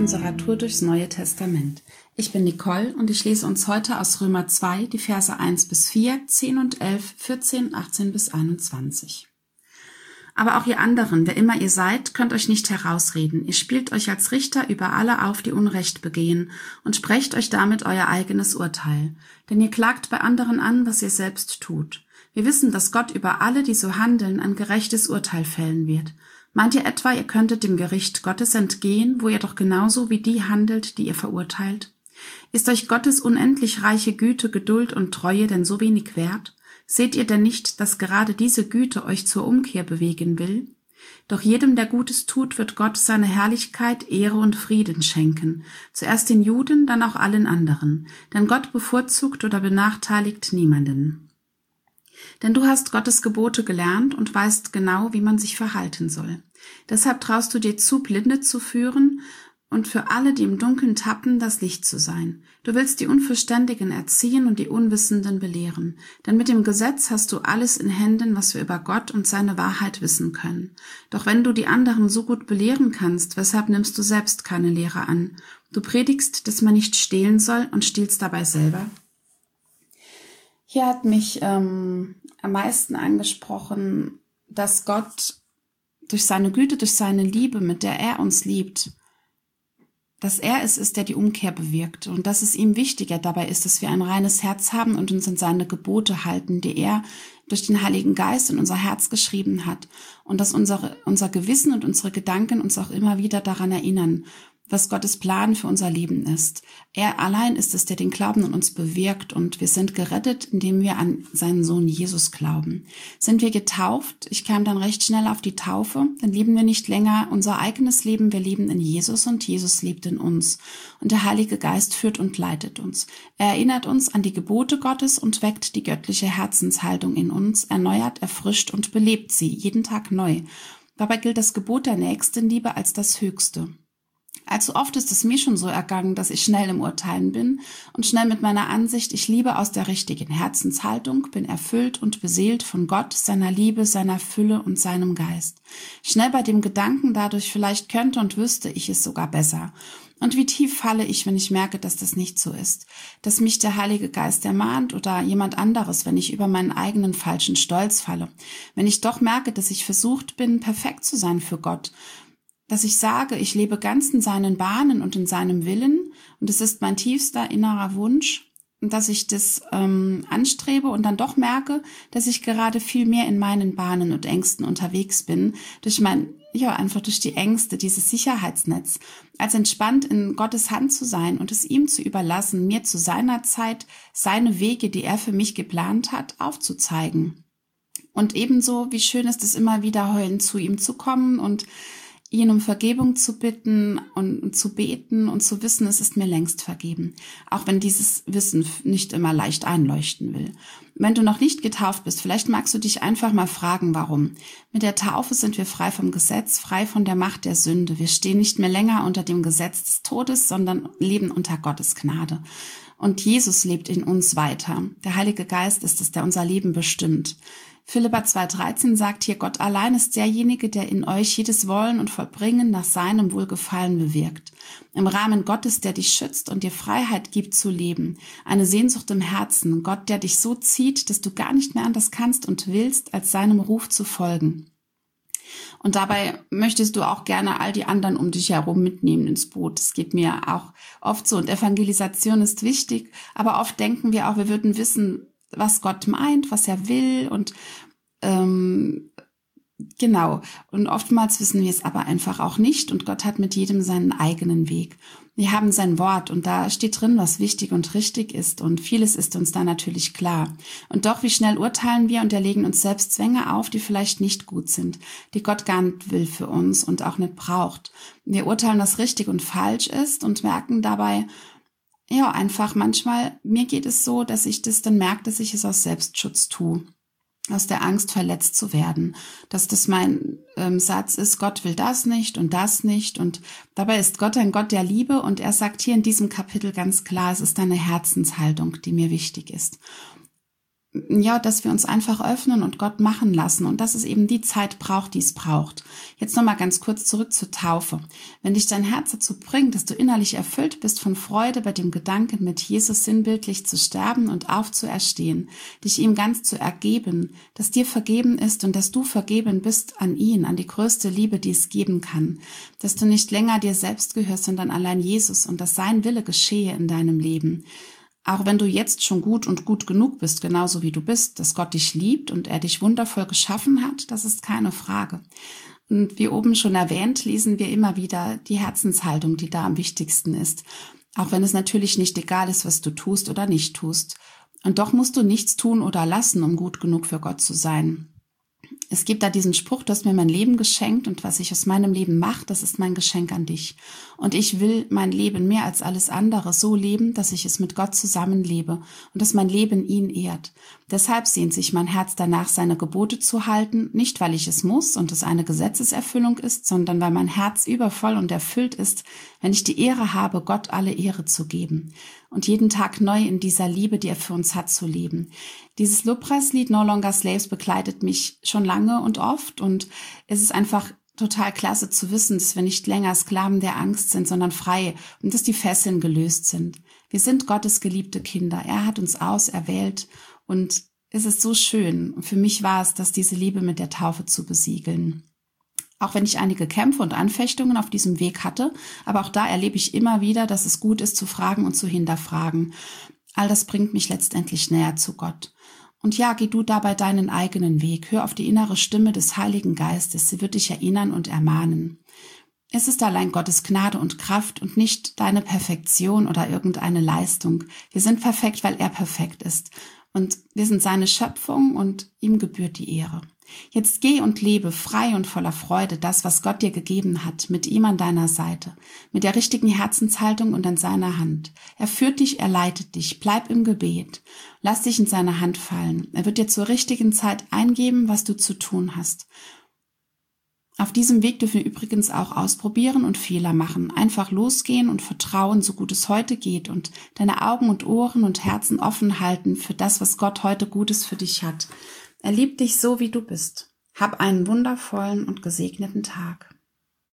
unserer Tour durchs Neue Testament. Ich bin Nicole und ich lese uns heute aus Römer 2 die Verse 1 bis 4, 10 und 11, 14, 18 bis 21. Aber auch ihr anderen, wer immer ihr seid, könnt euch nicht herausreden. Ihr spielt euch als Richter über alle auf, die Unrecht begehen, und sprecht euch damit euer eigenes Urteil. Denn ihr klagt bei anderen an, was ihr selbst tut. Wir wissen, dass Gott über alle, die so handeln, ein gerechtes Urteil fällen wird. Meint ihr etwa, ihr könntet dem Gericht Gottes entgehen, wo ihr doch genauso wie die handelt, die ihr verurteilt? Ist euch Gottes unendlich reiche Güte, Geduld und Treue denn so wenig wert? Seht ihr denn nicht, dass gerade diese Güte euch zur Umkehr bewegen will? Doch jedem, der Gutes tut, wird Gott seine Herrlichkeit, Ehre und Frieden schenken. Zuerst den Juden, dann auch allen anderen. Denn Gott bevorzugt oder benachteiligt niemanden. Denn du hast Gottes Gebote gelernt und weißt genau, wie man sich verhalten soll. Deshalb traust du dir zu, Blinde zu führen und für alle, die im Dunkeln tappen, das Licht zu sein. Du willst die Unverständigen erziehen und die Unwissenden belehren. Denn mit dem Gesetz hast du alles in Händen, was wir über Gott und seine Wahrheit wissen können. Doch wenn du die anderen so gut belehren kannst, weshalb nimmst du selbst keine Lehre an? Du predigst, dass man nicht stehlen soll und stiehlst dabei selber. Hier hat mich am meisten angesprochen, dass Gott durch seine Güte, durch seine Liebe, mit der er uns liebt, dass er es ist, der die Umkehr bewirkt und dass es ihm wichtiger dabei ist, dass wir ein reines Herz haben und uns an seine Gebote halten, die er durch den Heiligen Geist in unser Herz geschrieben hat und dass unser Gewissen und unsere Gedanken uns auch immer wieder daran erinnern, was Gottes Plan für unser Leben ist. Er allein ist es, der den Glauben in uns bewirkt und wir sind gerettet, indem wir an seinen Sohn Jesus glauben. Sind wir getauft? Ich kam dann recht schnell auf die Taufe. Dann leben wir nicht länger unser eigenes Leben, wir leben in Jesus und Jesus lebt in uns. Und der Heilige Geist führt und leitet uns. Er erinnert uns an die Gebote Gottes und weckt die göttliche Herzenshaltung in uns, erneuert, erfrischt und belebt sie, jeden Tag neu. Dabei gilt das Gebot der Nächstenliebe als das Höchste. Allzu oft ist es mir schon so ergangen, dass ich schnell im Urteilen bin und schnell mit meiner Ansicht, ich liebe aus der richtigen Herzenshaltung, bin erfüllt und beseelt von Gott, seiner Liebe, seiner Fülle und seinem Geist. Schnell bei dem Gedanken dadurch, vielleicht könnte und wüsste ich es sogar besser. Und wie tief falle ich, wenn ich merke, dass das nicht so ist, dass mich der Heilige Geist ermahnt oder jemand anderes, wenn ich über meinen eigenen falschen Stolz falle, wenn ich doch merke, dass ich versucht bin, perfekt zu sein für Gott, dass ich sage, ich lebe ganz in seinen Bahnen und in seinem Willen und es ist mein tiefster innerer Wunsch und dass ich das anstrebe und dann doch merke, dass ich gerade viel mehr in meinen Bahnen und Ängsten unterwegs bin, einfach durch die Ängste, dieses Sicherheitsnetz, als entspannt in Gottes Hand zu sein und es ihm zu überlassen, mir zu seiner Zeit seine Wege, die er für mich geplant hat, aufzuzeigen. Und ebenso, wie schön ist es immer wieder heulend zu ihm zu kommen und ihn um Vergebung zu bitten und zu beten und zu wissen, es ist mir längst vergeben. Auch wenn dieses Wissen nicht immer leicht einleuchten will. Wenn du noch nicht getauft bist, vielleicht magst du dich einfach mal fragen, warum. Mit der Taufe sind wir frei vom Gesetz, frei von der Macht der Sünde. Wir stehen nicht mehr länger unter dem Gesetz des Todes, sondern leben unter Gottes Gnade. Und Jesus lebt in uns weiter. Der Heilige Geist ist es, der unser Leben bestimmt. Philipper 2,13 sagt hier, Gott allein ist derjenige, der in euch jedes Wollen und Vollbringen nach seinem Wohlgefallen bewirkt. Im Rahmen Gottes, der dich schützt und dir Freiheit gibt zu leben. Eine Sehnsucht im Herzen. Gott, der dich so zieht, dass du gar nicht mehr anders kannst und willst, als seinem Ruf zu folgen. Und dabei möchtest du auch gerne all die anderen um dich herum mitnehmen ins Boot. Das geht mir auch oft so. Und Evangelisation ist wichtig, aber oft denken wir auch, wir würden wissen, was Gott meint, was er will und genau. Und oftmals wissen wir es aber einfach auch nicht und Gott hat mit jedem seinen eigenen Weg. Wir haben sein Wort und da steht drin, was wichtig und richtig ist und vieles ist uns da natürlich klar. Und doch, wie schnell urteilen wir und erlegen uns selbst Zwänge auf, die vielleicht nicht gut sind, die Gott gar nicht will für uns und auch nicht braucht. Wir urteilen, was richtig und falsch ist und merken dabei, ja, einfach manchmal, mir geht es so, dass ich das dann merke, dass ich es aus Selbstschutz tue, aus der Angst verletzt zu werden, dass das mein Satz ist, Gott will das nicht und dabei ist Gott ein Gott der Liebe und er sagt hier in diesem Kapitel ganz klar, es ist eine Herzenshaltung, die mir wichtig ist. ja, dass wir uns einfach öffnen und Gott machen lassen und dass es eben die Zeit braucht, die es braucht. Jetzt nochmal ganz kurz zurück zur Taufe. Wenn dich dein Herz dazu bringt, dass du innerlich erfüllt bist von Freude bei dem Gedanken, mit Jesus sinnbildlich zu sterben und aufzuerstehen, dich ihm ganz zu ergeben, dass dir vergeben ist und dass du vergeben bist an ihn, an die größte Liebe, die es geben kann, dass du nicht länger dir selbst gehörst, sondern allein Jesus und dass sein Wille geschehe in deinem Leben. Auch wenn du jetzt schon gut und gut genug bist, genauso wie du bist, dass Gott dich liebt und er dich wundervoll geschaffen hat, das ist keine Frage. Und wie oben schon erwähnt, lesen wir immer wieder die Herzenshaltung, die da am wichtigsten ist. Auch wenn es natürlich nicht egal ist, was du tust oder nicht tust. Und doch musst du nichts tun oder lassen, um gut genug für Gott zu sein. Es gibt da diesen Spruch, du hast mir mein Leben geschenkt und was ich aus meinem Leben mache, das ist mein Geschenk an dich. Und ich will mein Leben mehr als alles andere so leben, dass ich es mit Gott zusammenlebe und dass mein Leben ihn ehrt. Deshalb sehnt sich mein Herz danach, seine Gebote zu halten, nicht weil ich es muss und es eine Gesetzeserfüllung ist, sondern weil mein Herz übervoll und erfüllt ist, wenn ich die Ehre habe, Gott alle Ehre zu geben und jeden Tag neu in dieser Liebe, die er für uns hat, zu leben. Dieses Lobpreislied No Longer Slaves begleitet mich schon lange und oft und es ist einfach total klasse zu wissen, dass wir nicht länger Sklaven der Angst sind, sondern frei und dass die Fesseln gelöst sind. Wir sind Gottes geliebte Kinder. Er hat uns auserwählt und es ist so schön. Und für mich war es, dass diese Liebe mit der Taufe zu besiegeln. Auch wenn ich einige Kämpfe und Anfechtungen auf diesem Weg hatte, aber auch da erlebe ich immer wieder, dass es gut ist, zu fragen und zu hinterfragen. All das bringt mich letztendlich näher zu Gott. Und ja, geh du dabei deinen eigenen Weg. Hör auf die innere Stimme des Heiligen Geistes. Sie wird dich erinnern und ermahnen. Es ist allein Gottes Gnade und Kraft und nicht deine Perfektion oder irgendeine Leistung. Wir sind perfekt, weil er perfekt ist. Und wir sind seine Schöpfung und ihm gebührt die Ehre. Jetzt geh und lebe frei und voller Freude das, was Gott dir gegeben hat, mit ihm an deiner Seite, mit der richtigen Herzenshaltung und an seiner Hand. Er führt dich, er leitet dich, bleib im Gebet. Lass dich in seine Hand fallen. Er wird dir zur richtigen Zeit eingeben, was du zu tun hast. Auf diesem Weg dürfen wir übrigens auch ausprobieren und Fehler machen. Einfach losgehen und vertrauen, so gut es heute geht und deine Augen und Ohren und Herzen offen halten für das, was Gott heute Gutes für dich hat. Er liebt dich so, wie du bist. Hab einen wundervollen und gesegneten Tag.